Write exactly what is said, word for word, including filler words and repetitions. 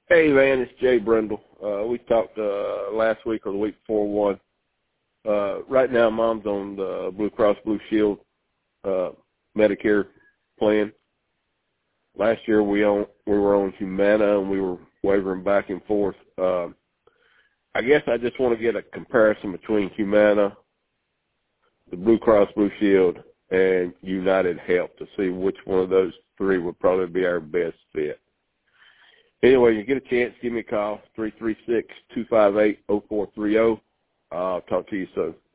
Hey, man, it's Jay Brindle. Uh, we talked uh, last week or the week before one. Uh, right now, Mom's on the Blue Cross Blue Shield uh, Medicare plan. Last year, we on we were on Humana, and we were wavering back and forth. Uh, I guess I just want to get a comparison between Humana, the Blue Cross Blue Shield, and United Health to see which one of those three would probably be our best fit. Anyway, you get a chance, give me a call, three three six, two five eight, oh four three oh. I'll talk to you soon.